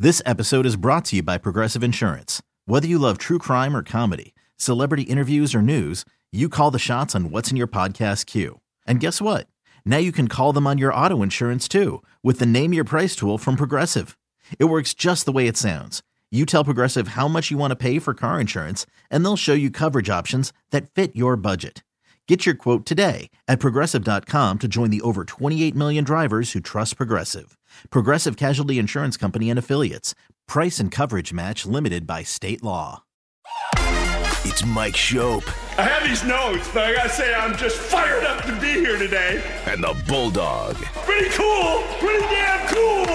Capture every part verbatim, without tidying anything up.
This episode is brought to you by Progressive Insurance. Whether you love true crime or comedy, celebrity interviews or news, you call the shots on what's in your podcast queue. And guess what? Now you can call them on your auto insurance too with the Name Your Price tool from Progressive. It works just the way it sounds. You tell Progressive how much you want to pay for car insurance, and they'll show you coverage options that fit your budget. Get your quote today at Progressive dot com to join the over twenty-eight million drivers who trust Progressive. Progressive Casualty Insurance Company and Affiliates. Price and coverage match limited by state law. It's Mike Schopp. I have these notes, but I gotta say I'm just fired up to be here today. And the Bulldog. Pretty cool! Pretty damn cool!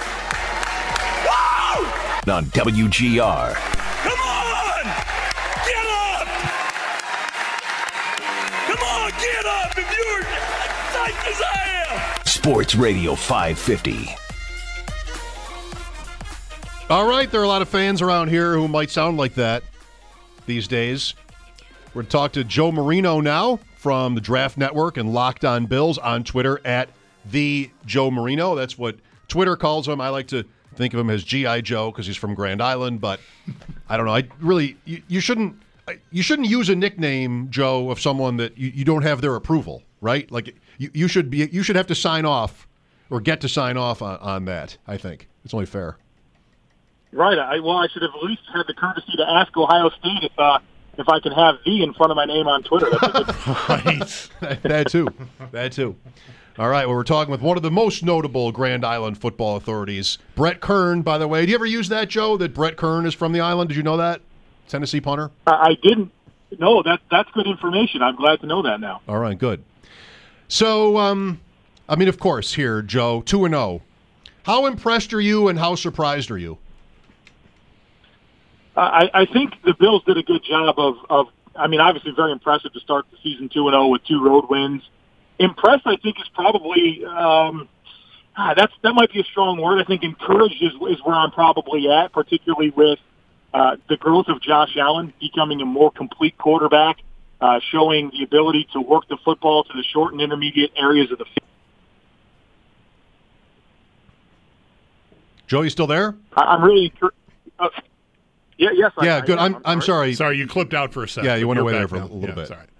Woo! On W G R. Come on! Get up! Come on, get up if you're psyched as I am! Sports Radio five fifty. All right, there are a lot of fans around here who might sound like that these days. We're going to talk to Joe Marino now from the Draft Network and Locked On Bills on Twitter at the Joe Marino. That's what Twitter calls him. I like to think of him as G I. Joe because he's from Grand Island, but I don't know. I really you, you shouldn't you shouldn't use a nickname, Joe, of someone that you, you don't have their approval, right? Like you, you should be you should have to sign off or get to sign off on, on that. I think it's only fair. Right. I, well, I should have at least had the courtesy to ask Ohio State if uh, if I can have "the" in front of my name on Twitter. That's right. That too. That too. All right. Well, we're talking with one of the most notable Grand Island football authorities, Brett Kern. By the way, do you ever use that, Joe? That Brett Kern is from the island? Did you know that? Tennessee punter. Uh, I didn't. No, that that's good information. I'm glad to know that now. All right. Good. So, um, I mean, of course, here, Joe, two and zero. How impressed are you, and how surprised are you? I, I think the Bills did a good job of, of, I mean, obviously very impressive to start the season two and oh with two road wins. Impressed, I think, is probably, um, ah, that's that might be a strong word. I think encouraged is, is where I'm probably at, particularly with uh, the growth of Josh Allen becoming a more complete quarterback, uh, showing the ability to work the football to the short and intermediate areas of the field. Joe, you still there? I, I'm really uh, Yeah, yes. I, yeah, good. I, I'm, I'm, I'm sorry. Sorry, you clipped out for a second. Yeah, you went You're away there back for a now. little yeah, bit. Sorry.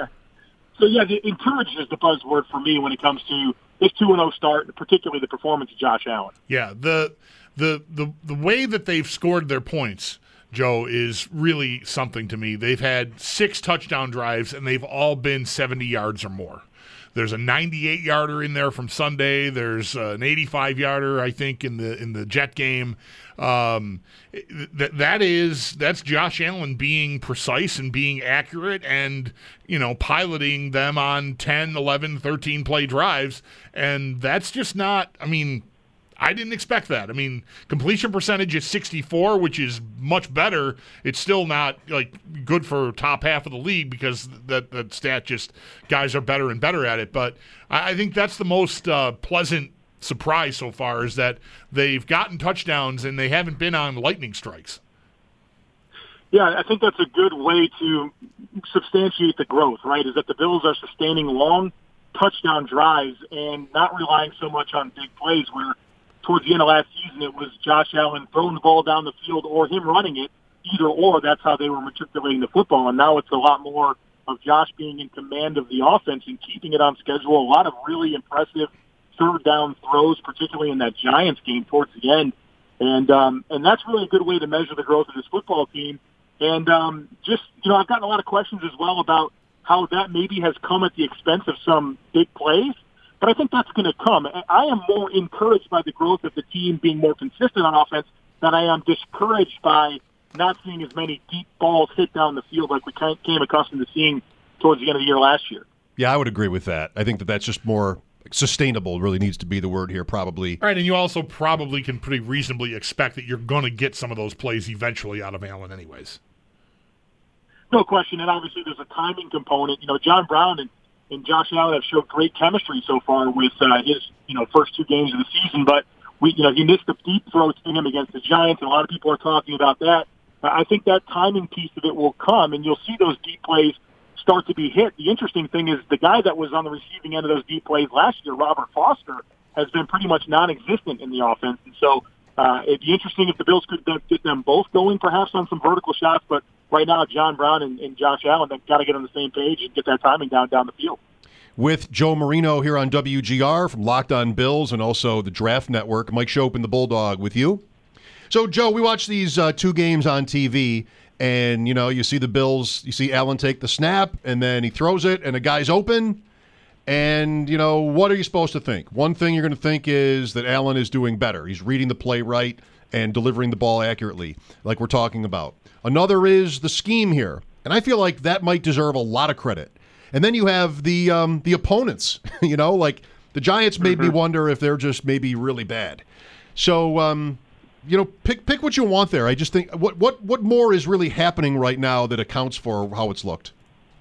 So, yeah, the encouraged is the buzzword for me when it comes to this two and oh start, particularly the performance of Josh Allen. Yeah, the the the the way that they've scored their points, Joe, is really something to me. They've had six touchdown drives, and they've all been seventy yards or more. There's a ninety-eight yarder in there from Sunday. There's an eighty-five yarder, I think, in the in the Jet game. Um, that that is that's Josh Allen being precise and being accurate, and you know piloting them on ten, eleven, thirteen play drives, and that's just not. I mean, I didn't expect that. I mean, completion percentage is sixty-four, which is much better. It's still not like good for top half of the league because that that stat just guys are better and better at it. But I, I think that's the most uh, pleasant surprise so far is that they've gotten touchdowns and they haven't been on lightning strikes. Yeah, I think that's a good way to substantiate the growth, right, is that the Bills are sustaining long touchdown drives and not relying so much on big plays where towards the end of last season it was Josh Allen throwing the ball down the field or him running it, either or. That's how they were matriculating the football, and now it's a lot more of Josh being in command of the offense and keeping it on schedule. A lot of really impressive third down throws, particularly in that Giants game towards the end. And um, and that's really a good way to measure the growth of this football team. And um, just, you know, I've gotten a lot of questions as well about how that maybe has come at the expense of some big plays. But I think that's going to come. I am more encouraged by the growth of the team being more consistent on offense than I am discouraged by not seeing as many deep balls hit down the field like we came accustomed to seeing towards the end of the year last year. Yeah, I would agree with that. I think that that's just more sustainable really needs to be the word here, probably. All right, and you also probably can pretty reasonably expect that you're going to get some of those plays eventually out of Allen anyways. No question, and obviously there's a timing component. You know, John Brown and, and Josh Allen have showed great chemistry so far with uh, his, you know, first two games of the season, but we, you know, he missed the deep throws to him against the Giants, and a lot of people are talking about that. I think that timing piece of it will come, and you'll see those deep plays start to be hit. The interesting thing is the guy that was on the receiving end of those deep plays last year, Robert Foster, has been pretty much non-existent in the offense. And so Uh, it'd be interesting if the Bills could get them both going, perhaps on some vertical shots. But right now, John Brown and, and Josh Allen, they've got to get on the same page and get that timing down down the field. With Joe Marino here on W G R from Locked On Bills and also the Draft Network. Mike Schopp and the Bulldog with you. So, Joe, we watch these uh, two games on T V, and, you know, you see the Bills, you see Allen take the snap, and then he throws it, and a guy's open. And, you know, what are you supposed to think? One thing you're going to think is that Allen is doing better. He's reading the play right and delivering the ball accurately, like we're talking about. Another is the scheme here. And I feel like that might deserve a lot of credit. And then you have the um, the opponents, you know, like the Giants made mm-hmm. me wonder if they're just maybe really bad. So, um, you know, pick pick what you want there. I just think, what, what, what more is really happening right now that accounts for how it's looked?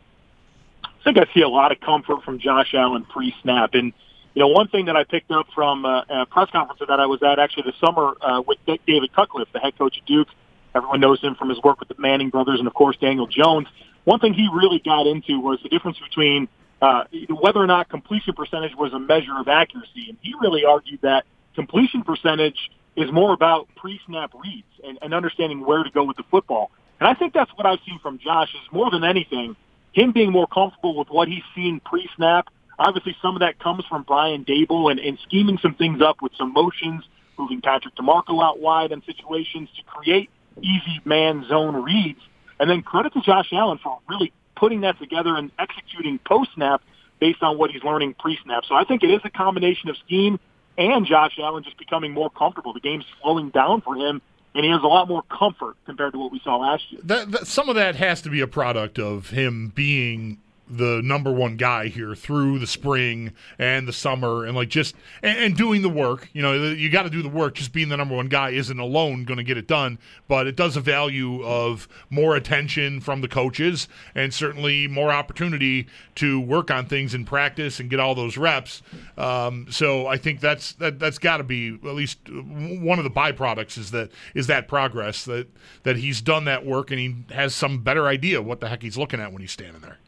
I think I see a lot of comfort from Josh Allen pre-snap. And, you know, one thing that I picked up from uh, a press conference that I was at actually this summer uh, with David Cutcliffe, the head coach of Duke. Everyone knows him from his work with the Manning brothers and, of course, Daniel Jones. One thing he really got into was the difference between uh, whether or not completion percentage was a measure of accuracy. And he really argued that completion percentage is more about pre-snap reads and, and understanding where to go with the football. And I think that's what I've seen from Josh is more than anything, him being more comfortable with what he's seen pre-snap. Obviously, some of that comes from Brian Dable and, and scheming some things up with some motions, moving Patrick DeMarco out wide in situations to create easy man zone reads. And then credit to Josh Allen for really putting that together and executing post-snap based on what he's learning pre-snap. So I think it is a combination of scheme and Josh Allen just becoming more comfortable. The game's slowing down for him, and he has a lot more comfort compared to what we saw last year. That, that, some of that has to be a product of him being the number one guy here through the spring and the summer and like just and, and doing the work. You know, you got to do the work. Just being the number one guy isn't alone going to get it done, but it does a value of more attention from the coaches and certainly more opportunity to work on things in practice and get all those reps. Um, so I think that's that that's got to be at least one of the byproducts is that is that progress that that he's done that work and he has some better idea what the heck he's looking at when he's standing there.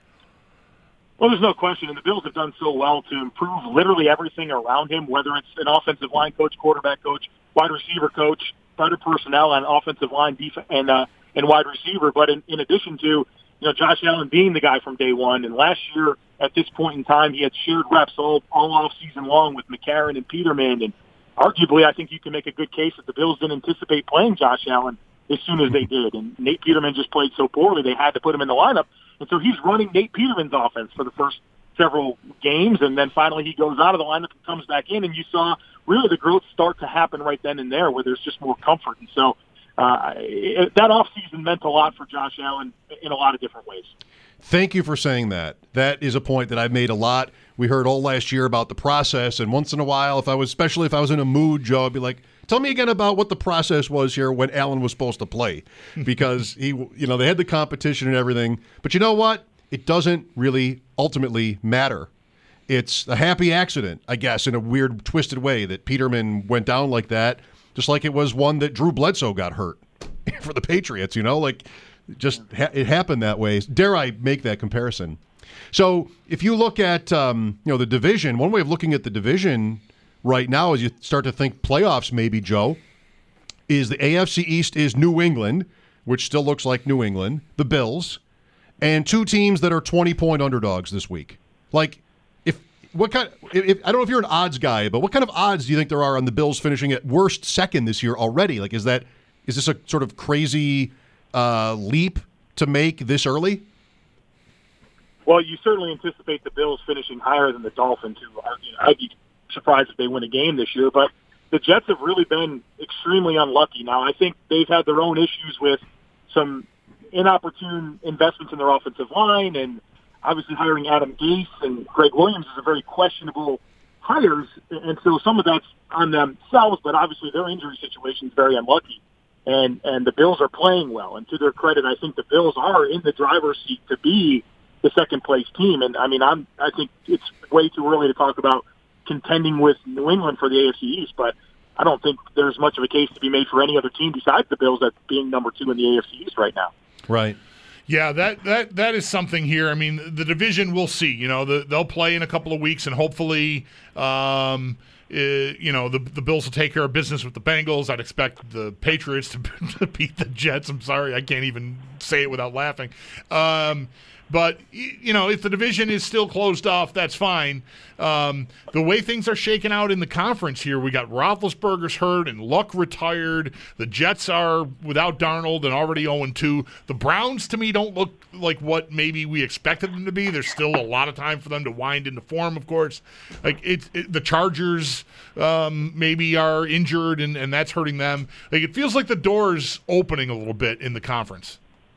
Well, there's no question, and the Bills have done so well to improve literally everything around him, whether it's an offensive line coach, quarterback coach, wide receiver coach, better personnel on offensive line, defense, and uh, and wide receiver. But in, in addition to, you know, Josh Allen being the guy from day one, and last year at this point in time, he had shared reps all all off season long with McCarron and Peterman, and arguably, I think you can make a good case that the Bills didn't anticipate playing Josh Allen as soon as they did, and Nate Peterman just played so poorly they had to put him in the lineup. And so he's running Nate Peterman's offense for the first several games, and then finally he goes out of the lineup and comes back in, and you saw really the growth start to happen right then and there where there's just more comfort. And so uh, it, that offseason meant a lot for Josh Allen in a lot of different ways. Thank you for saying that. That is a point that I've made a lot. We heard all last year about the process, and once in a while, if I was, especially if I was in a mood, Joe, I'd be like, tell me again about what the process was here when Allen was supposed to play, because he, you know, they had the competition and everything. But you know what? It doesn't really ultimately matter. It's a happy accident, I guess, in a weird, twisted way that Peterman went down like that, just like it was one that Drew Bledsoe got hurt for the Patriots. You know, like just ha- it happened that way. Dare I make that comparison? So if you look at um, you know the division, one way of looking at the division right now, as you start to think playoffs maybe, Joe, is the A F C East is New England, which still looks like New England, the Bills, and two teams that are twenty-point underdogs this week. Like, if what kind? If, I don't know if you're an odds guy, but what kind of odds do you think there are on the Bills finishing at worst second this year already? Like, is that is this a sort of crazy uh, leap to make this early? Well, you certainly anticipate the Bills finishing higher than the Dolphins, who are, you know, I'd be surprised if they win a game this year. But the Jets have really been extremely unlucky. Now, I think they've had their own issues with some inopportune investments in their offensive line, and obviously hiring Adam Gase and Greg Williams is a very questionable hires, and so some of that's on themselves, but obviously their injury situation is very unlucky. And and the Bills are playing well, and to their credit, I think the Bills are in the driver's seat to be the second place team. And I mean, I'm I think it's way too early to talk about contending with New England for the A F C East, but I don't think there's much of a case to be made for any other team besides the Bills at being number two in the A F C East right now. Right. Yeah, that, that that is something here. I mean, the division, we'll see. You know, the, they'll play in a couple of weeks, and hopefully, um, Uh, you know, the the Bills will take care of business with the Bengals. I'd expect the Patriots to, to beat the Jets. I'm sorry, I can't even say it without laughing. Um, but, you know, if the division is still closed off, that's fine. Um, the way things are shaking out in the conference here, we got Roethlisberger's hurt and Luck retired. The Jets are without Darnold and already oh and two. The Browns, to me, don't look like what maybe we expected them to be. There's still a lot of time for them to wind into form, of course. Like it's it, the Chargers um, maybe are injured, and, and that's hurting them. Like it feels like the door's opening a little bit in the conference.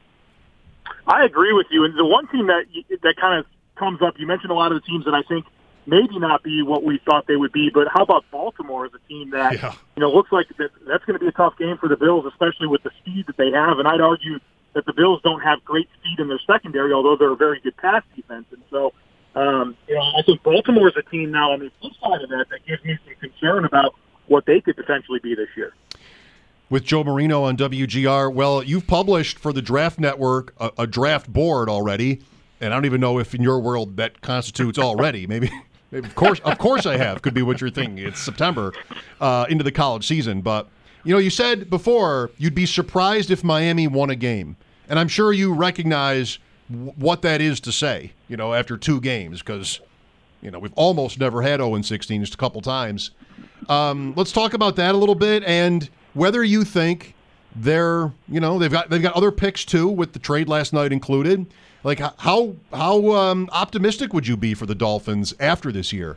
I agree with you. And the one team that that kind of comes up, you mentioned a lot of the teams that I think maybe not be what we thought they would be, but how about Baltimore as a team that, yeah. you know, looks like that, that's going to be a tough game for the Bills, especially with the speed that they have. And I'd argue that the Bills don't have great speed in their secondary, although they're a very good pass defense. And so, um, you know, I think Baltimore is a team now on the flip side of that that gives me some concern about what they could potentially be this year. With Joe Marino on W G R, well, you've published for the Draft Network a, a draft board already, and I don't even know if in your world that constitutes already. Maybe, maybe of course, of course I have. Could be what you're thinking. It's September uh, into the college season, but you know, you said before you'd be surprised if Miami won a game, and I'm sure you recognize w- what that is to say. You know, after two games, because you know we've almost never had oh and sixteen, just a couple times. Um, let's talk about that a little bit and whether you think they're, you know, they've got they've got other picks too, with the trade last night included. Like, how how um, optimistic would you be for the Dolphins after this year?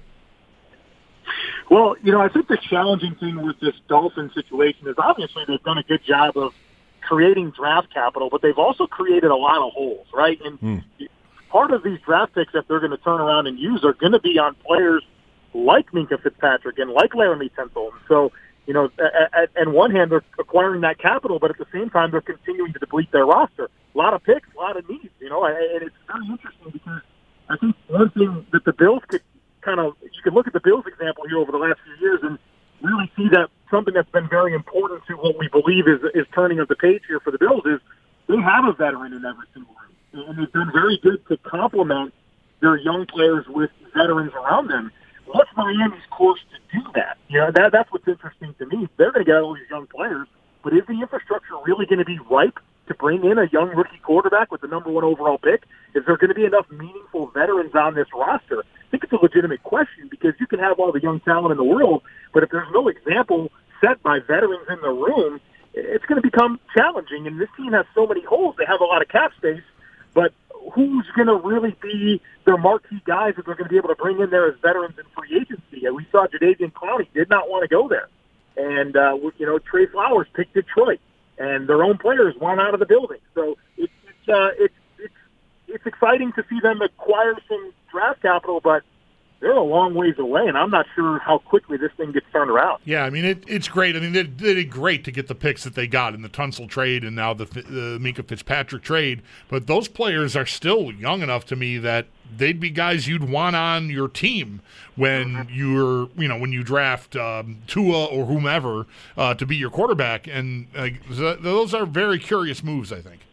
Well, you know, I think the challenging thing with this Dolphins situation is obviously they've done a good job of creating draft capital, but they've also created a lot of holes, right? And hmm. part of these draft picks that they're going to turn around and use are going to be on players like Minkah Fitzpatrick and like Laramie Tunsil. And so, you know, at, at one hand, they're acquiring that capital, but at the same time, they're continuing to deplete their roster. A lot of picks, a lot of needs, you know, and it's very interesting because I think one thing that the Bills could kind of, you could look at the Bills example here over the last few years and really see that something that's been very important to what we believe is, is turning of the page here for the Bills is they have a veteran in every single room. And they've been very good to complement their young players with veterans around them. What's Miami's course to do that? You know, that that's what's interesting to me. They're going to get all these young players, but is the infrastructure really going to be ripe to bring in a young rookie quarterback with the number one overall pick? Is there going to be enough meaningful veterans on this roster? I think it's a legitimate question because you can have all the young talent in the world, but if there's no example set by veterans in the room, it's going to become challenging. And this team has so many holes. They have a lot of cap space, but who's going to really be their marquee guys that they're going to be able to bring in there as veterans in free agency? And we saw Jadeveon Clowney did not want to go there. And, uh, you know, Trey Flowers picked Detroit, and their own players want out of the building. So it's, it's, uh, it's, it's, it's exciting to see them acquire some draft capital, but they're a long ways away, and I'm not sure how quickly this thing gets turned around. Yeah, I mean, it, it's great. I mean, they, they did great to get the picks that they got in the Tunsil trade and now the, the Minkah Fitzpatrick trade, but those players are still young enough to me that they'd be guys you'd want on your team when mm-hmm. you're, you know, when you draft um, Tua or whomever uh, to be your quarterback, and uh, those are very curious moves, I think.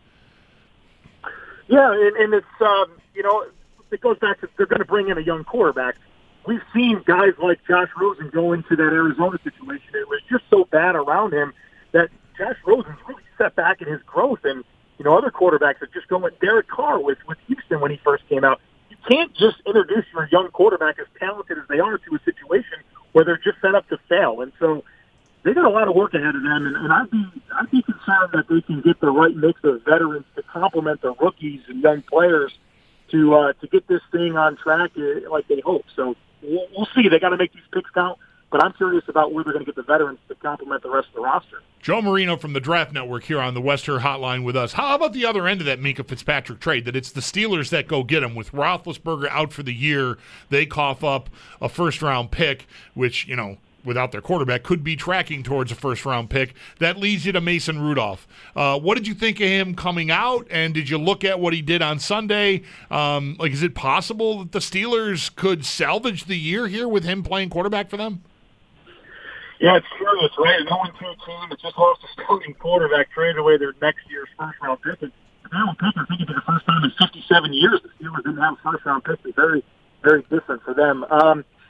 Yeah, and, and it's, um, you know, it goes back to they're going to bring in a young quarterback. We've seen guys like Josh Rosen go into that Arizona situation. It was just so bad around him that Josh Rosen's really set back in his growth. And, you know, other quarterbacks are just going. Derek Carr with, with Houston when he first came out. You can't just introduce your young quarterback, as talented as they are, to a situation where they're just set up to fail. And so they got a lot of work ahead of them. And, and I'd be I'd be concerned that they can get the right mix of veterans to complement the rookies and young players to uh, to get this thing on track uh, like they hope. So we'll, we'll see. They got to make these picks count, but I'm curious about where they're going to get the veterans to complement the rest of the roster. Joe Marino from the Draft Network here on the Western Hotline with us. How about the other end of that Minkah Fitzpatrick trade, that it's the Steelers that go get him? With Roethlisberger out for the year, they cough up a first-round pick, which, you know, without their quarterback, could be tracking towards a first-round pick. That leads you to Mason Rudolph. Uh, what did you think of him coming out, and did you look at what he did on Sunday? Um, like, is it possible that the Steelers could salvage the year here with him playing quarterback for them? Yeah, it's curious, right? An oh and two team that just lost a starting quarterback, traded away their next year's first-round pick. And that one pick, I think, for the first time in fifty-seven years, the Steelers didn't have a first-round pick. It's very, very different for them. Um,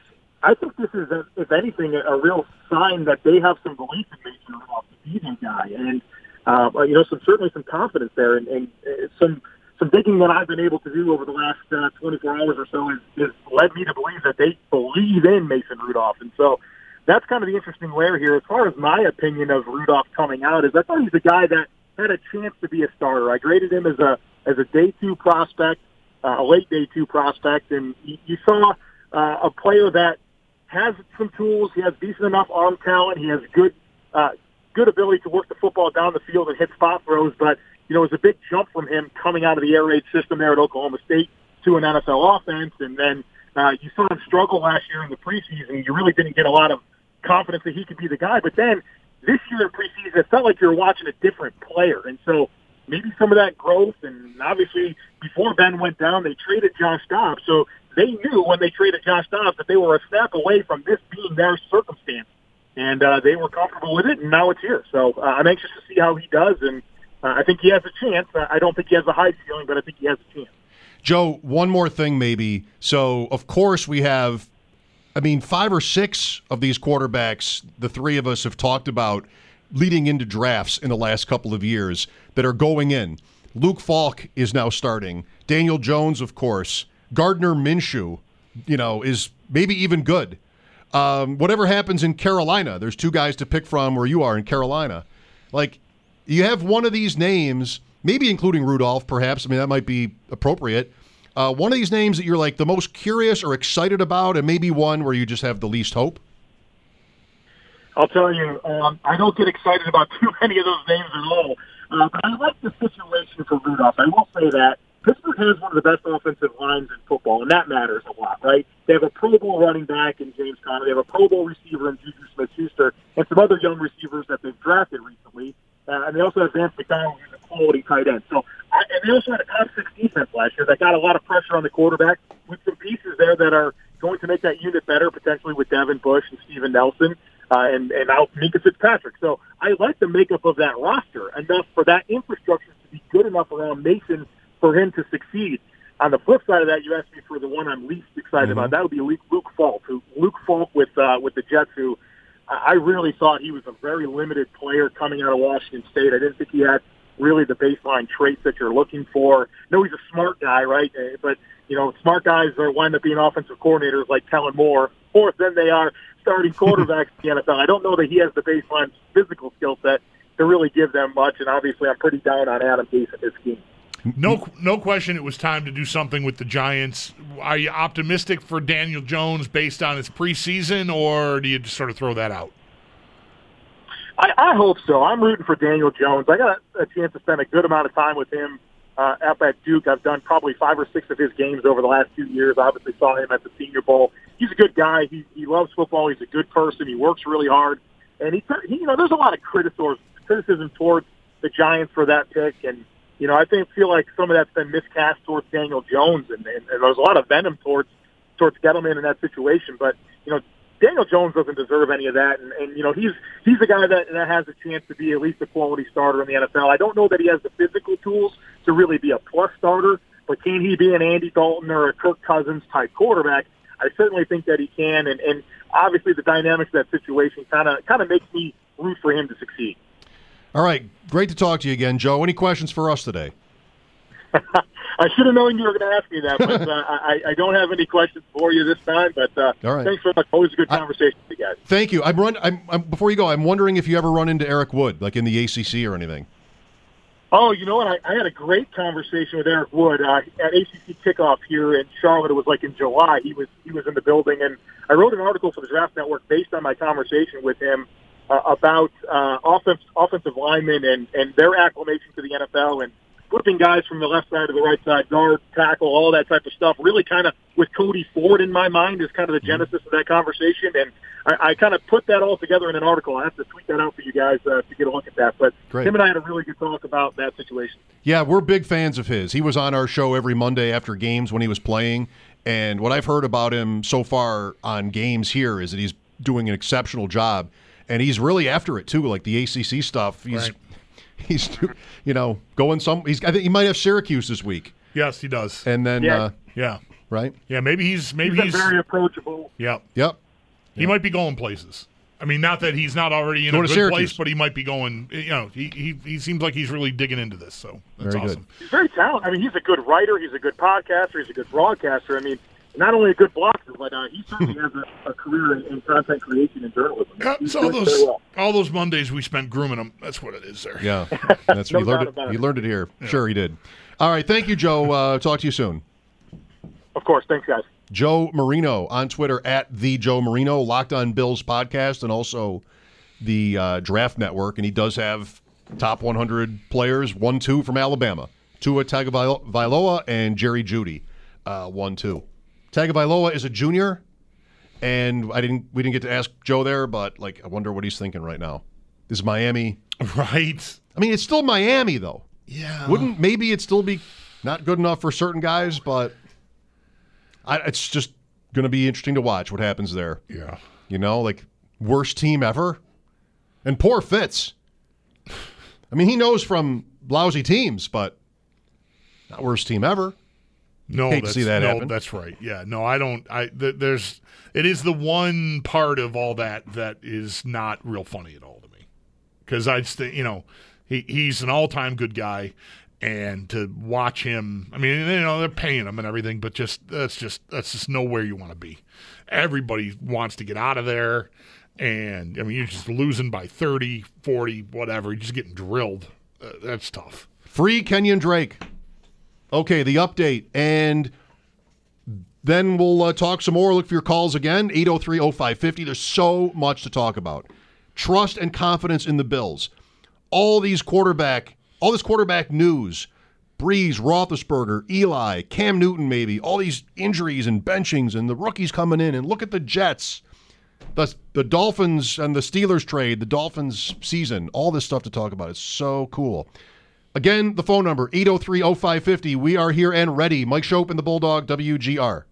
I think this is, a, if anything, a, a real sign that they have some belief in Mason Rudolph to be that guy, and uh, you know, some certainly some confidence there, and, and uh, some some digging that I've been able to do over the last uh, twenty-four hours or so has, has led me to believe that they believe in Mason Rudolph, and so that's kind of the interesting layer here. As far as my opinion of Rudolph coming out, is I thought he's a guy that had a chance to be a starter. I graded him as a as a day two prospect, uh, a late day two prospect, and you, you saw uh, a player that has some tools. He has decent enough arm talent. He has good uh, good ability to work the football down the field and hit spot throws. But, you know, it was a big jump from him coming out of the air raid system there at Oklahoma State to an N F L offense. And then uh, you saw him struggle last year in the preseason. You really didn't get a lot of confidence that he could be the guy. But then this year in preseason, it felt like you were watching a different player. And so maybe some of that growth, and obviously before Ben went down, they traded Josh Dobbs. So they knew when they traded Josh Dobbs that they were a step away from this being their circumstance, and uh, they were comfortable with it, and now it's here. So uh, I'm anxious to see how he does, and uh, I think he has a chance. Uh, I don't think he has a high ceiling, but I think he has a chance. Joe, one more thing maybe. So, of course, we have, I mean, five or six of these quarterbacks the three of us have talked about leading into drafts in the last couple of years that are going in. Luke Falk is now starting. Daniel Jones, of course. Gardner Minshew, you know, is maybe even good. Um, whatever happens in Carolina, there's two guys to pick from where you are in Carolina. Like, you have one of these names, maybe including Rudolph, perhaps. I mean, that might be appropriate. Uh, one of these names that you're, like, the most curious or excited about, and maybe one where you just have the least hope? I'll tell you, um, I don't get excited about too many of those names at all. Uh, but I like the situation for Rudolph. I will say that. Pittsburgh has one of the best offensive lines in football, and that matters a lot, right? They have a Pro Bowl running back in James Conner. They have a Pro Bowl receiver in Juju Smith-Schuster, and some other young receivers that they've drafted recently. Uh, and they also have Vance McDonald, who's a quality tight end. So, uh, and they also had a top six defense last year that got a lot of pressure on the quarterback with some pieces there that are going to make that unit better, potentially with Devin Bush and Steven Nelson. Uh, and, and now Minkah Fitzpatrick. So I like the makeup of that roster enough for that infrastructure to be good enough around Mason for him to succeed. On the flip side of that, you asked me for the one I'm least excited mm-hmm. about. That would be Luke, Luke Falk. Who, Luke Falk with uh, with the Jets, who I really thought he was a very limited player coming out of Washington State. I didn't think he had really the baseline traits that you're looking for. No, he's a smart guy, right? But, you know, smart guys are wind up being offensive coordinators like Kellen Moore, or than they are starting quarterbacks in the N F L. I don't know that he has the baseline physical skill set to really give them much, and obviously I'm pretty down on Adam Gase and his scheme. No, no question it was time to do something with the Giants. Are you optimistic for Daniel Jones based on his preseason, or do you just sort of throw that out? I, I hope so. I'm rooting for Daniel Jones. I got a, a chance to spend a good amount of time with him uh, up at Duke. I've done probably five or six of his games over the last two years. I obviously saw him at the Senior Bowl. He's a good guy. He, he loves football. He's a good person. He works really hard. And, he, he you know, there's a lot of criticism, criticism towards the Giants for that pick. And, you know, I think feel like some of that's been miscast towards Daniel Jones. And, and, and there's a lot of venom towards towards Gettleman in that situation. But, you know, Daniel Jones doesn't deserve any of that. And, and you know, he's he's a guy that, that has a chance to be at least a quality starter in the N F L. I don't know that he has the physical tools to really be a plus starter. But can he be an Andy Dalton or a Kirk Cousins type quarterback? I certainly think that he can, and, and obviously the dynamics of that situation kind of kind of makes me root for him to succeed. All right, great to talk to you again, Joe. Any questions for us today? I should have known you were going to ask me that, but uh, I, I don't have any questions for you this time. But uh, All right. Thanks very much. Always a good conversation I, with you guys. Thank you. I'm run. I'm, I'm before you go. I'm wondering if you ever run into Eric Wood, like in the A C C or anything. Oh, you know what? I, I had a great conversation with Eric Wood uh, at A C C kickoff here in Charlotte. It was like in July. He was he was in the building, and I wrote an article for the Draft Network based on my conversation with him uh, about uh, offense, offensive linemen and, and their acclimation to the N F L and flipping guys from the left side to the right side, guard, tackle, all that type of stuff. Really kind of with Cody Ford in my mind is kind of the genesis of that conversation. And I, I kind of put that all together in an article. I have to tweet that out for you guys uh, to get a look at that. But Great. Him and I had a really good talk about that situation. Yeah, we're big fans of his. He was on our show every Monday after games when he was playing. And what I've heard about him so far on games here is that he's doing an exceptional job. And he's really after it, too, like the A C C stuff. He's right. He's, you know, going some. He's. I think he might have Syracuse this week. Yes, he does. And then, yeah, uh, yeah, right. Yeah, maybe he's maybe he's, he's very approachable. Yeah, yep. He might be going places. I mean, not that he's not already in Going a to good Syracuse. place, but he might be going. You know, he he, he seems like he's really digging into this. So that's Very awesome. good. He's very talented. I mean, he's a good writer. He's a good podcaster. He's a good broadcaster. I mean, not only a good blocker, but uh, he certainly has a, a career in, in content creation and journalism. Yeah, He's so all doing those very well. all those Mondays we spent grooming him. That's what it is there. Yeah, that's No he learned doubt it. about He it. learned it here. Sure, he did. All right, thank you, Joe. Uh, talk to you soon. Of course. Thanks, guys. Joe Marino on Twitter at the Joe Marino, Locked On Bills podcast, and also the uh, Draft Network. And he does have top one hundred players, one, two from Alabama, Tua Tagovailoa and Jerry Jeudy, uh, one, two. Tagovailoa is a junior, and I didn't. We didn't get to ask Joe there, but like, I wonder what he's thinking right now. This is Miami. Right. I mean, it's still Miami, though. Yeah. Wouldn't maybe it still be not good enough for certain guys, but I, it's just going to be interesting to watch what happens there. Yeah. You know, like worst team ever, and poor Fitz. I mean, he knows from lousy teams, but not worst team ever. No, Hate to that's, see that no, happen. that's right. Yeah, no, I don't. I th- there's it is the one part of all that that is not real funny at all to me, because I just think, you know, he he's an all time good guy, and to watch him, I mean, you know, they're paying him and everything, but just that's just that's just nowhere you want to be. Everybody wants to get out of there, and I mean, you're just losing by thirty, forty, whatever. You're just getting drilled. Uh, that's tough. Free Kenyon Drake. Okay, the update. And then we'll uh, talk some more. Look for your calls again, eight oh three oh five fifty. There's so much to talk about. Trust and confidence in the Bills. All these quarterback, all this quarterback news. Breeze, Roethlisberger, Eli, Cam Newton maybe. All these injuries and benchings and the rookies coming in. And look at the Jets. The, the Dolphins and the Steelers trade, the Dolphins season. All this stuff to talk about. It's so cool. Again, the phone number, eight oh three oh five fifty. We are here and ready. Mike Schopp and the Bulldog, W G R.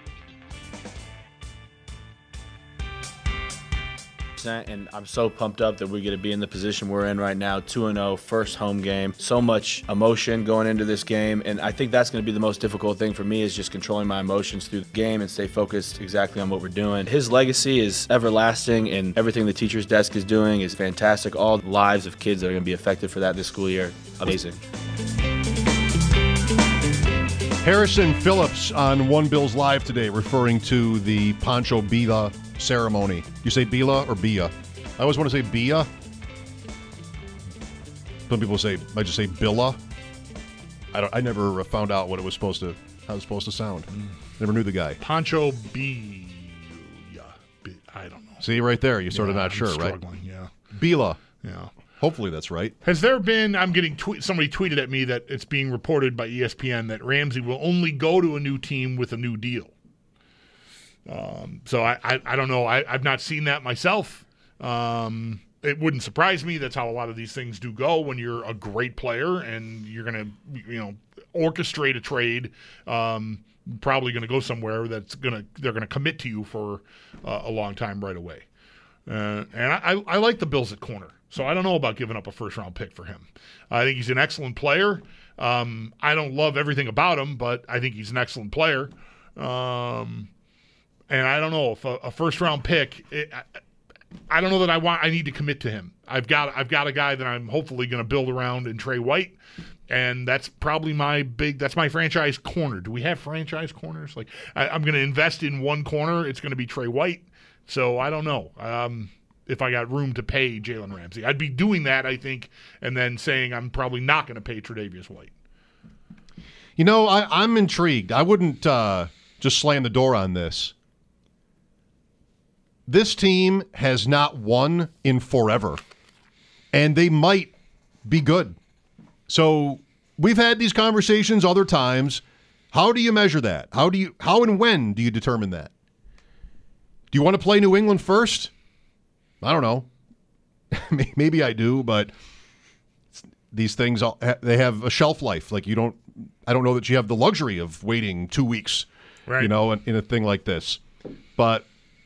And I'm so pumped up that we're going to be in the position we're in right now, two and oh, first home game. So much emotion going into this game, and I think that's going to be the most difficult thing for me is just controlling my emotions through the game and stay focused exactly on what we're doing. His legacy is everlasting, and everything the teacher's desk is doing is fantastic. All the lives of kids that are going to be affected for that this school year, amazing. Harrison Phillips on One Bills Live today referring to the Pancho Villa ceremony. You say Bila or Bia? I always want to say Bia. Some people say, I just say Billa. I don't. I never found out what it was supposed to, how it was supposed to sound. Never knew the guy. Pancho B. Yeah, B, I don't know. See, right there, you're sort of Yeah, not I'm sure, right? struggling, Yeah. Bila. Yeah. Hopefully that's right. Has there been, I'm getting, tweet, somebody tweeted at me that it's being reported by E S P N that Ramsey will only go to a new team with a new deal. Um, so I, I, I don't know. I, I've not seen that myself. Um, it wouldn't surprise me. That's how a lot of these things do go when you're a great player and you're going to, you know, orchestrate a trade. Um, probably going to go somewhere that's going to, they're going to commit to you for uh, a long time right away. Uh, and I, I like the Bills at corner. So I don't know about giving up a first-round pick for him. I think he's an excellent player. Um, I don't love everything about him, but I think he's an excellent player. Um, and I don't know if a, a first-round pick. It, I, I don't know that I want. I need to commit to him. I've got. I've got a guy that I'm hopefully going to build around in Trey White, and that's probably my big. That's my franchise corner. Do we have franchise corners? Like I, I'm going to invest in one corner. It's going to be Trey White. So I don't know. Um, if I got room to pay Jalen Ramsey, I'd be doing that, I think, and then saying I'm probably not going to pay Tre'Davious White. You know, I, I'm intrigued. I wouldn't uh, just slam the door on this. This team has not won in forever, and they might be good. So we've had these conversations other times. How do you measure that? How do you? How and when do you determine that? Do you want to play New England first? I don't know. Maybe I do, but these things, they have a shelf life. Like you don't, I don't know that you have the luxury of waiting two weeks, right. you know, in, in a thing like this. But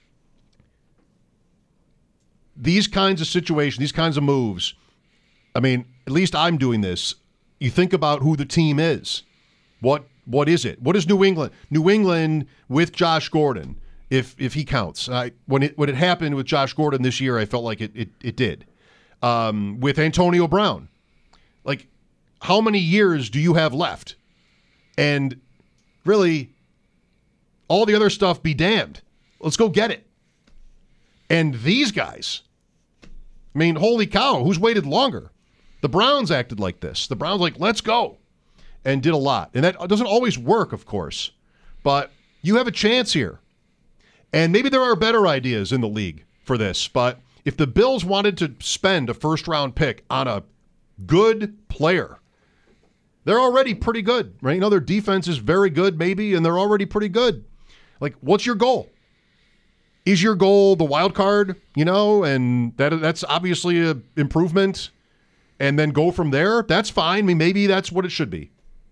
these kinds of situations, these kinds of moves, I mean, at least I'm doing this. You think about who the team is. What What is it? What is New England? New England with Josh Gordon if if he counts. I, when it when it happened with Josh Gordon this year, I felt like it it, it did. Um, with Antonio Brown, like how many years do you have left? And really, all the other stuff be damned. Let's go get it. And these guys, I mean, holy cow, who's waited longer? The Browns acted like this. The Browns like, let's go, and did a lot. And that doesn't always work, of course, but you have a chance here. And maybe there are better ideas in the league for this, but if the Bills wanted to spend a first-round pick on a good player, they're already pretty good, right? You know, their defense is very good, maybe, and they're already pretty good. Like, what's your goal? Is your goal the wild card, you know, and that that's obviously an improvement, and then go from there? That's fine. I mean, maybe that's what it should be.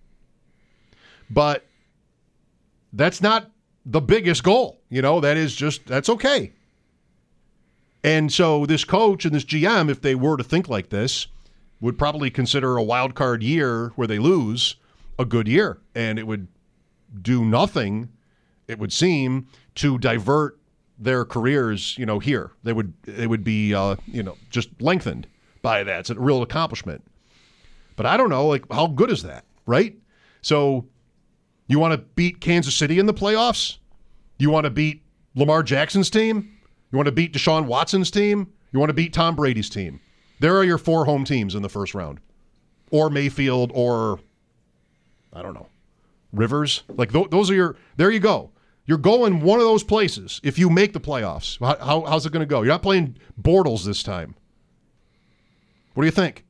But that's not the biggest goal, you know. That is just, that's okay. And so this coach and this G M, if they were to think like this, would probably consider a wild card year where they lose a good year. And it would do nothing, it would seem, to divert their careers, you know, here. They would they would be, uh, you know, just lengthened by that. It's a real accomplishment. But I don't know, like, how good is that, right? So you want to beat Kansas City in the playoffs? You want to beat Lamar Jackson's team? You want to beat Deshaun Watson's team? You want to beat Tom Brady's team? There are your four home teams in the first round. Or Mayfield, or, I don't know, Rivers. Like, th- those are your, there you go. You're going one of those places if you make the playoffs. How, how, how's it going to go? You're not playing Bortles this time. What do you think?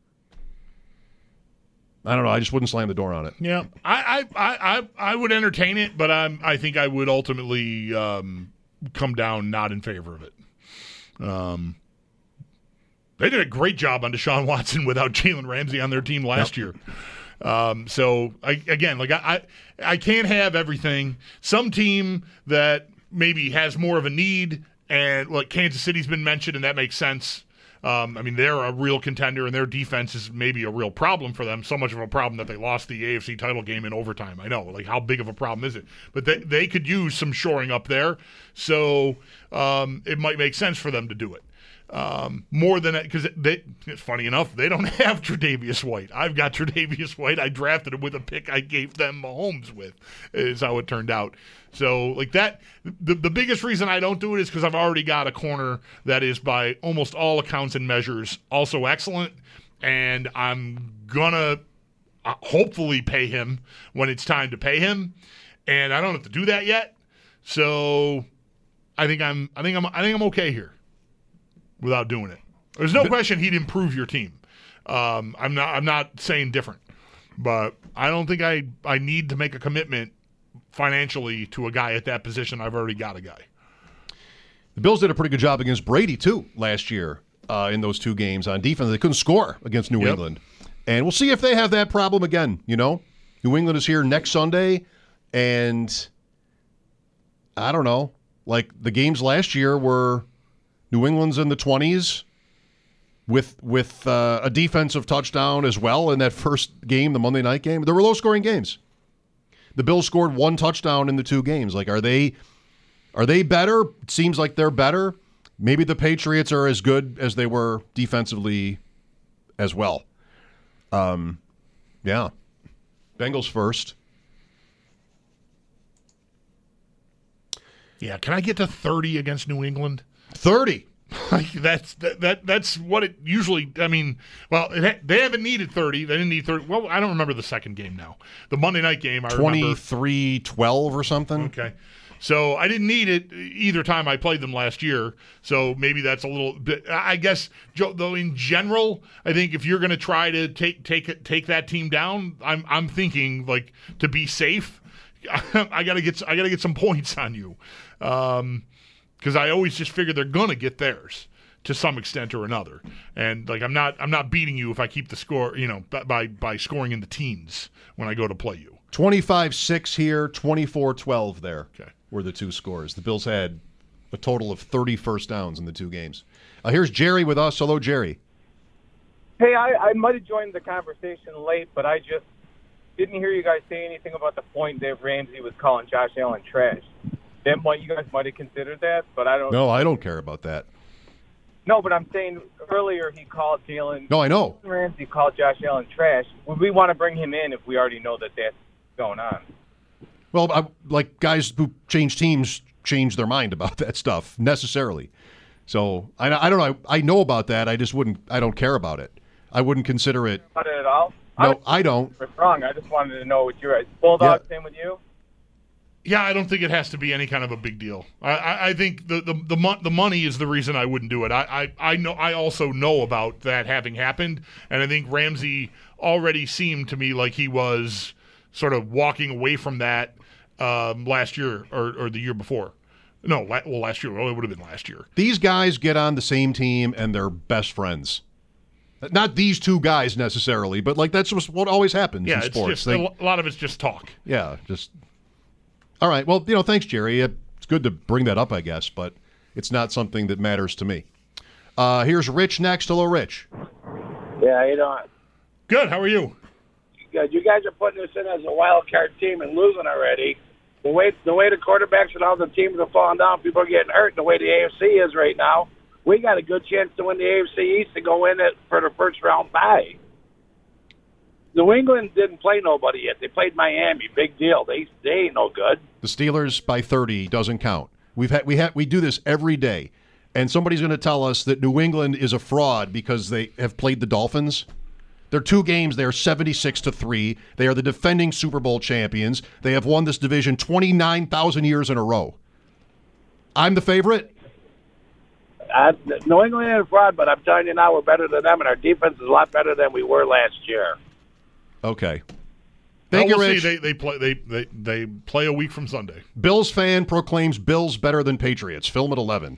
I don't know. I just wouldn't slam the door on it. Yeah, I I, I, I would entertain it, but I'm, I think I would ultimately um, come down not in favor of it. Um, they did a great job on Deshaun Watson without Jalen Ramsey on their team last yep. year. Um, so I, again, like I, I, I can't have everything. Some team that maybe has more of a need, and like Kansas City's been mentioned, and that makes sense. Um, I mean, they're a real contender, and their defense is maybe a real problem for them. So much of a problem that they lost the A F C title game in overtime. I know, like, how big of a problem is it? But they they could use some shoring up there, so um, it might make sense for them to do it. Um, more than because they, it's funny enough, they don't have Tre'Davious White. I've got Tre'Davious White. I drafted him with a pick I gave them Mahomes with, is how it turned out. So, like that, the, the biggest reason I don't do it is because I've already got a corner that is, by almost all accounts and measures, also excellent, and I'm gonna uh, hopefully pay him when it's time to pay him, and I don't have to do that yet. So, I think I'm, I think I'm, I think I'm okay here without doing it. There's no question he'd improve your team. Um, I'm not, I'm not saying different, but I don't think I, I need to make a commitment financially to a guy at that position. I've already got a guy. The Bills did a pretty good job against Brady, too, last year uh, in those two games on defense. They couldn't score against New yep. England. And we'll see if they have that problem again, you know. New England is here next Sunday, and I don't know. Like, the games last year were New England's in the twenties with with uh, a defensive touchdown as well in that first game, the Monday night game. There were low-scoring games. The Bills scored one touchdown in the two games. Like, are they are they better? It seems like they're better. Maybe the Patriots are as good as they were defensively as well. Um, yeah. Bengals first. Yeah, can I get to thirty against New England? thirty. Like that's that, that that's what it usually. I mean, well, it ha- they haven't needed thirty. They didn't need thirty. Well, I don't remember the second game now. The Monday night game, I twenty-three twelve or something. Okay, so I didn't need it either time I played them last year. So maybe that's a little bit. I guess, Joe, though, in general, I think if you're going to try to take take take that team down, I'm I'm thinking, like, to be safe, I gotta get I gotta get some points on you. Um, Because I always just figure they're gonna get theirs to some extent or another, and like I'm not, I'm not beating you if I keep the score, you know, by by scoring in the teens when I go to play you. twenty-five six here, twenty-four twelve there. Okay, were the two scores. The Bills had a total of thirty first downs in the two games. Uh, here's Jerry with us. Hello, Jerry. Hey, I, I might have joined the conversation late, but I just didn't hear you guys say anything about the point Dave Ramsey was calling Josh Allen trash. That might, you guys might have considered that, but I don't. No, I don't care about that. No, but I'm saying earlier he called Jalen. No, I know. Ramsey called Josh Allen trash. Would we want to bring him in if we already know that that's going on? Well, I, like guys who change teams change their mind about that stuff necessarily. So I, I don't know. I, I know about that. I just wouldn't. I don't care about it. I wouldn't consider it. Not at all. No, I don't. It's wrong. I just wanted to know what you're. Bulldog, Yeah. same with you. Yeah, I don't think it has to be any kind of a big deal. I, I, I think the the the, mo- the money is the reason I wouldn't do it. I, I, I know I also know about that having happened, and I think Ramsey already seemed to me like he was sort of walking away from that um, last year or, or the year before. No, la- well, last year. Well, it would have been last year. These guys get on the same team and they're best friends. Not these two guys necessarily, but like that's just what always happens Yeah, in it's sports. just They- a lot of it's just talk. yeah, just all right. Well, you know, thanks, Jerry. It's good to bring that up, I guess, but it's not something that matters to me. Uh, here's Rich next. Hello, Rich. Yeah, how you doing? Good. How are you? Good. You guys are putting us in as a wild card team and losing already. The way the way the quarterbacks and all the teams are falling down, people are getting hurt. The way the A F C is right now, we got a good chance to win the A F C East and go in it for the first round bye. New England didn't play nobody yet. They played Miami. Big deal. They they ain't no good. The Steelers by thirty doesn't count. We've had we had we do this every day, and somebody's going to tell us that New England is a fraud because they have played the Dolphins. Their two games, they are seventy-six to three. They are the defending Super Bowl champions. They have won this division twenty-nine thousand years in a row. I'm the favorite. Uh, New England ain't a fraud, but I'm telling you now, we're better than them, and our defense is a lot better than we were last year. Okay. Thank well, you, we'll Rich. See. They, they play they, they they play a week from Sunday. Bills fan proclaims Bills better than Patriots. Film at eleven.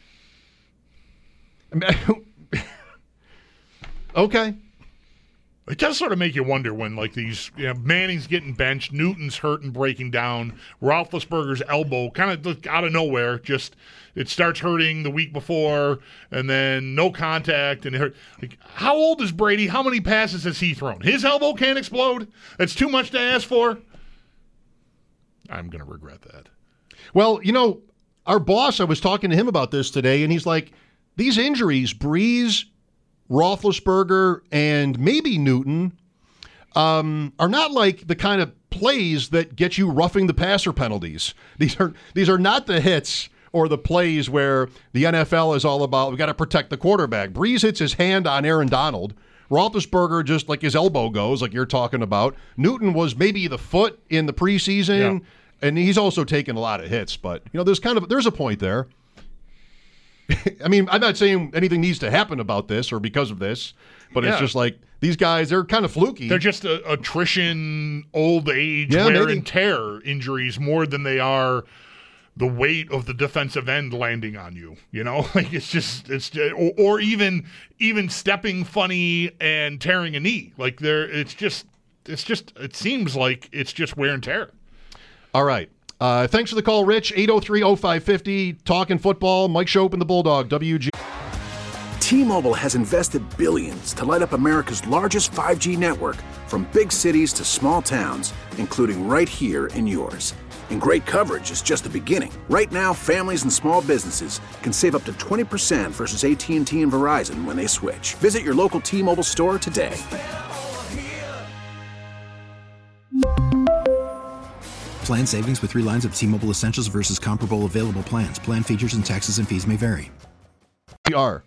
Okay. It does sort of make you wonder when, like, these, you know, Manning's getting benched, Newton's hurt and breaking down, Roethlisberger's elbow kind of out of nowhere, just it starts hurting the week before, and then no contact, and it hurt. Like, how old is Brady? How many passes has he thrown? His elbow can't explode? That's too much to ask for? I'm going to regret that. Well, you know, our boss, I was talking to him about this today, and he's like, these injuries, Breeze, Roethlisberger, and maybe Newton, um, are not like the kind of plays that get you roughing the passer penalties. These are these are not the hits or the plays where the N F L is all about, we got to protect the quarterback. Breeze hits his hand on Aaron Donald. Roethlisberger, just like his elbow goes, like you're talking about. Newton was maybe the foot in the preseason, yeah. And he's also taken a lot of hits. But, you know, there's kind of, there's a point there. I mean, I'm not saying anything needs to happen about this or because of this, but yeah. It's just like these guys, they're kind of fluky. They're just a, attrition, old age, yeah, wear maybe. and tear injuries more than they are the weight of the defensive end landing on you. You know, like it's just it's just, or, or even even stepping funny and tearing a knee. Like there, it's just it's just it seems like it's just wear and tear. All right. Uh, thanks for the call, Rich. eight oh three oh five five oh, talking football. Mike Shope and the Bulldog, W G. T-Mobile has invested billions to light up America's largest five G network, from big cities to small towns, including right here in yours. And great coverage is just the beginning. Right now, families and small businesses can save up to twenty percent versus A T and T and Verizon when they switch. Visit your local T-Mobile store today. Plan savings with three lines of T-Mobile Essentials versus comparable available plans. Plan features and taxes and fees may vary. We are.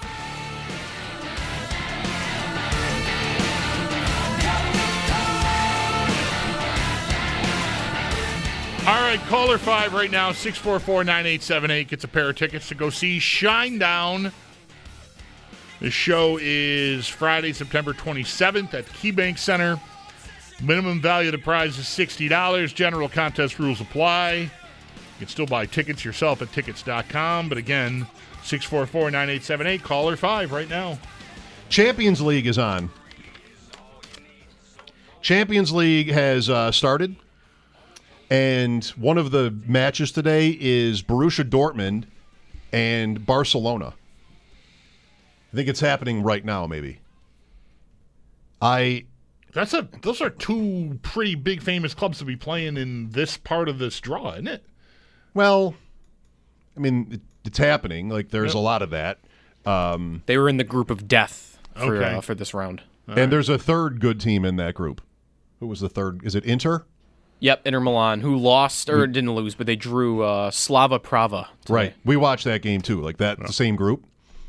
All right, caller five right now, six four four, nine eight seven eight. Gets a pair of tickets to go see Shinedown. The show is Friday, September twenty-seventh at KeyBank Center. Minimum value of the prize is sixty dollars. General contest rules apply. You can still buy tickets yourself at tickets dot com. But again, six four four, nine eight seven eight, caller five right now. Champions League is on. Champions League has uh, started. And one of the matches today is Borussia Dortmund and Barcelona. I think it's happening right now, maybe. I... That's a. Those are two pretty big famous clubs to be playing in this part of this draw, isn't it? Well, I mean, it, it's happening. Like, there's Yep. a lot of that. Um, They were in the group of death for Okay. uh, for this round. All and right. there's a third good team in that group. Who was the third? Is it Inter? Yep, Inter Milan, who lost or didn't lose, but they drew uh, Slava Prava. Today. Right. We watched that game too. Like that, the same group.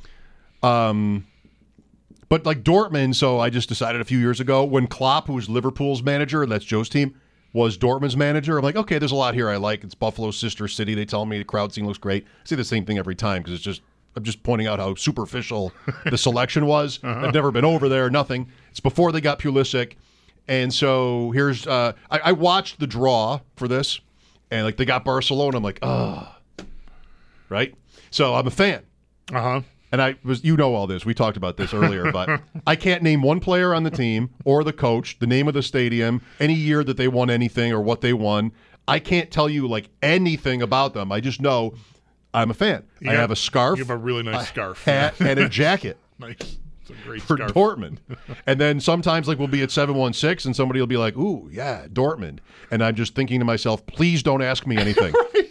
Um, but like Dortmund. So I just decided a few years ago when Klopp, who was Liverpool's manager, and that's Joe's team, was Dortmund's manager. I'm like, okay, there's a lot here I like. It's Buffalo's sister city. They tell me the crowd scene looks great. I say the same thing every time because it's just I'm just pointing out how superficial the selection was. Uh-huh. I've never been over there. Nothing. It's before they got Pulisic. And so here's uh, I, I watched the draw for this, and like they got Barcelona. I'm like, oh, right. So I'm a fan. Uh huh. And I was, you know, all this. We talked about this earlier, but I can't name one player on the team or the coach, the name of the stadium, any year that they won anything or what they won. I can't tell you like anything about them. I just know I'm a fan. You I have- have a scarf, you have a really nice a scarf. hat, and a jacket. Nice. It's a great For scarf. Dortmund. And then sometimes like we'll be at seven one six and somebody will be like, ooh, yeah, Dortmund. And I'm just thinking to myself, please don't ask me anything. Right.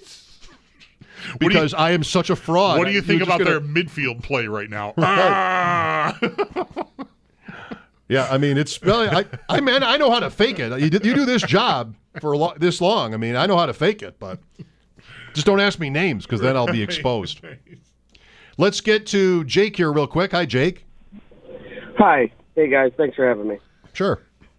Because What do you- I am such a fraud. What do you think You're just about gonna- their midfield play right now? Right. Ah! Yeah, I mean, it's, well, I, I man, I know how to fake it. You, do- you do this job for a lo- this long. I mean, I know how to fake it, but just don't ask me names because then I'll be exposed. Let's get to Jake here real quick. Hi, Jake. Hi. Hey, guys. Thanks for having me. Sure.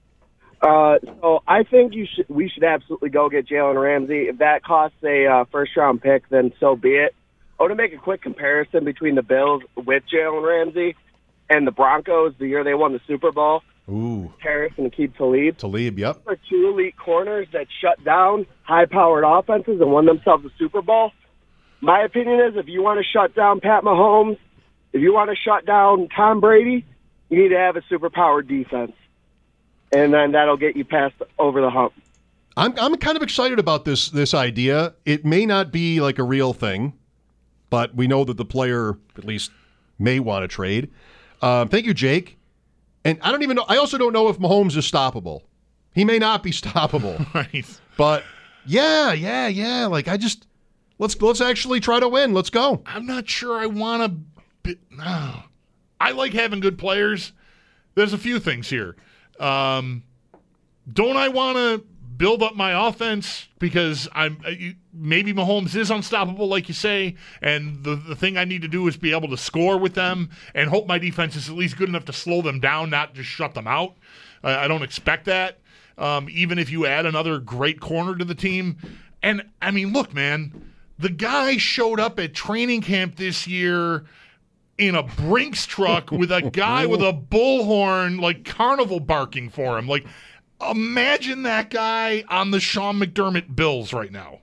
Uh, so I think you should. We should absolutely go get Jalen Ramsey. If that costs a uh, first-round pick, then so be it. I want to make a quick comparison between the Bills with Jalen Ramsey and the Broncos the year they won the Super Bowl. Ooh. Harris and Aqib Talib. Talib, yep. Those are two elite corners that shut down high-powered offenses and won themselves a Super Bowl. My opinion is if you want to shut down Pat Mahomes, if you want to shut down Tom Brady, you need to have a super-powered defense. And then that'll get you past over the hump. I'm I'm kind of excited about this this idea. It may not be like a real thing, but we know that the player at least may want to trade. Um, thank you, Jake. And I don't even know. I also don't know if Mahomes is stoppable. He may not be stoppable. Right. But yeah, yeah, yeah. Like I just let's let's actually try to win. Let's go. I'm not sure I want to. Be, no. I like having good players. There's a few things here. Um, don't I want to build up my offense because I'm maybe Mahomes is unstoppable, like you say, and the the thing I need to do is be able to score with them and hope my defense is at least good enough to slow them down, not just shut them out. I, I don't expect that. Um, even if you add another great corner to the team, and I mean, look, man, the guy showed up at training camp this year in a Brinks truck with a guy with a bullhorn, like carnival barking for him. Like, imagine that guy on the Sean McDermott Bills right now.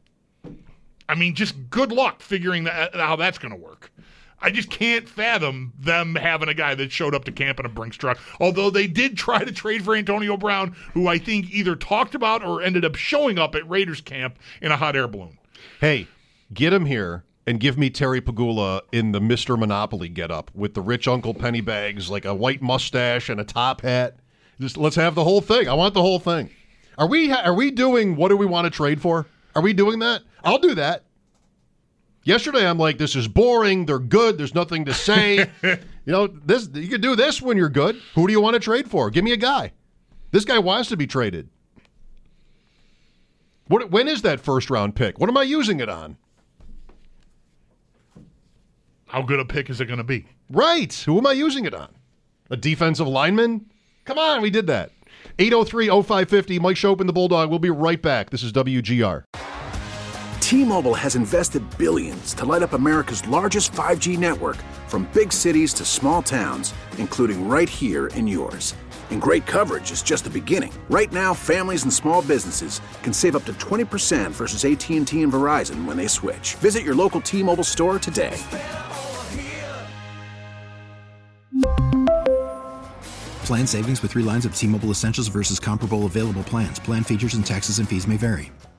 I mean, just good luck figuring that, how that's going to work. I just can't fathom them having a guy that showed up to camp in a Brinks truck. Although they did try to trade for Antonio Brown, who I think either talked about or ended up showing up at Raiders camp in a hot air balloon. Hey, get him here. And give me Terry Pagula in the Mister Monopoly getup with the rich Uncle Pennybags, like a white mustache and a top hat. Just let's have the whole thing. I want the whole thing. Are we are we doing what do we want to trade for? Are we doing that? I'll do that. Yesterday I'm like, this is boring. They're good. There's nothing to say. you know, this you can do this when you're good. Who do you want to trade for? Give me a guy. This guy wants to be traded. What? When is that first round pick? What am I using it on? How good a pick is it going to be? Right. Who am I using it on? A defensive lineman? Come on, we did that. eight oh three oh five five oh, Mike Schopen, the Bulldog. We'll be right back. This is W G R. T-Mobile has invested billions to light up America's largest five G network from big cities to small towns, including right here in yours. And great coverage is just the beginning. Right now, families and small businesses can save up to twenty percent versus A T and T and Verizon when they switch. Visit your local T-Mobile store today. Plan savings with three lines of T-Mobile Essentials versus comparable available plans. Plan features and taxes and fees may vary.